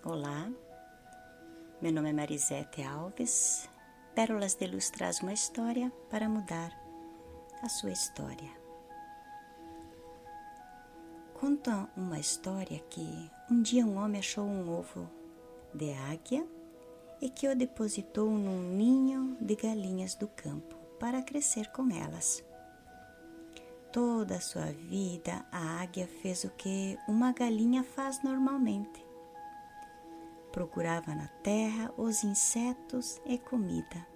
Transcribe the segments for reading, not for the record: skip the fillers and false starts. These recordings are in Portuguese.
Olá, meu nome é Marisete Alves. Pérolas de Luz traz uma história para mudar a sua história. Conta uma história que um dia um homem achou um ovo de águia e que o depositou num ninho de galinhas do campo para crescer com elas. Toda a sua vida, a águia fez o que uma galinha faz normalmente. Procurava na terra os insetos e comida.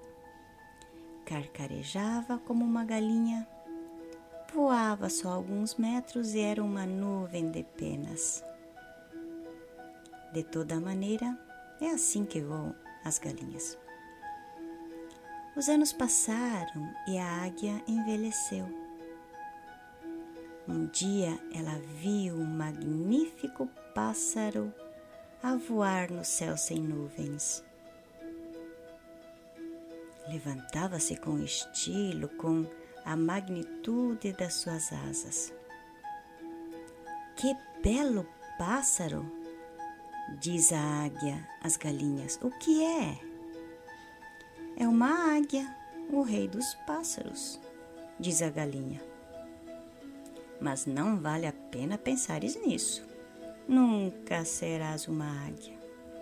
Carcarejava como uma galinha, voava só alguns metros e era uma nuvem de penas. De toda maneira, é assim que voam as galinhas. Os anos passaram e a águia envelheceu. Um dia ela viu um magnífico pássaro a voar no céu sem nuvens. Levantava-se com estilo, com a magnitude das suas asas. Que belo pássaro! Diz a águia às galinhas. O que é? É uma águia, o rei dos pássaros, diz a galinha. Mas não vale a pena pensares nisso. Nunca serás uma águia.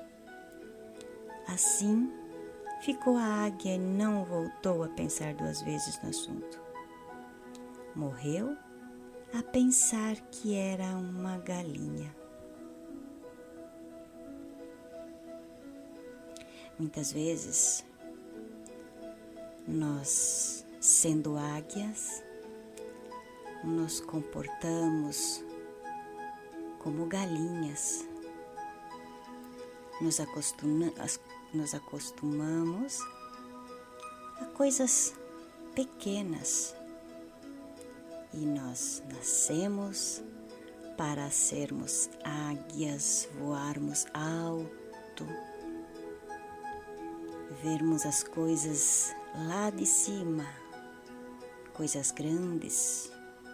Assim, ficou a águia e não voltou a pensar duas vezes no assunto. Morreu a pensar que era uma galinha. Muitas vezes, nós, sendo águias, nos comportamos como galinhas. Nos acostumamos a coisas pequenas e nós nascemos para sermos águias, voarmos alto, vermos as coisas lá de cima, coisas grandes.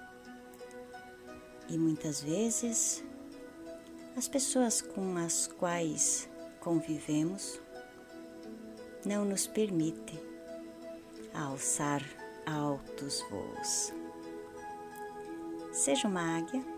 E muitas vezes as pessoas com as quais convivemos não nos permitem alçar altos voos. Seja uma águia